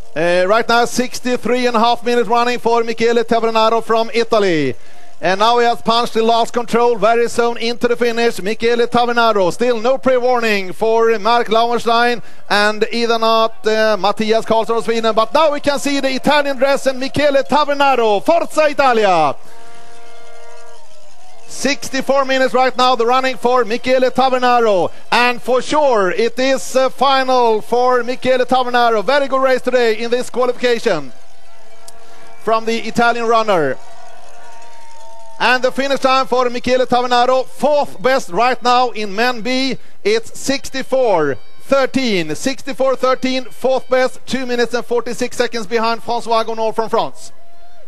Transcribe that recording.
Right now 63.5 minutes running for Michele Tavernaro from Italy. And now he has punched the last control very soon into the finish. Michele Tavernaro, still no pre-warning for Mark Lauenstein and either not Mattias Karlsson of Sweden. But now we can see the Italian dress and Michele Tavernaro. Forza Italia! 64 minutes right now, the running for Michele Tavernaro. And for sure, it is final for Michele Tavernaro. Very good race today in this qualification from the Italian runner. And the finish time for Michele Tavernaro, fourth best right now in Men B. It's 64-13. 64-13, fourth best, 2 minutes and 46 seconds behind François Gonneau from France.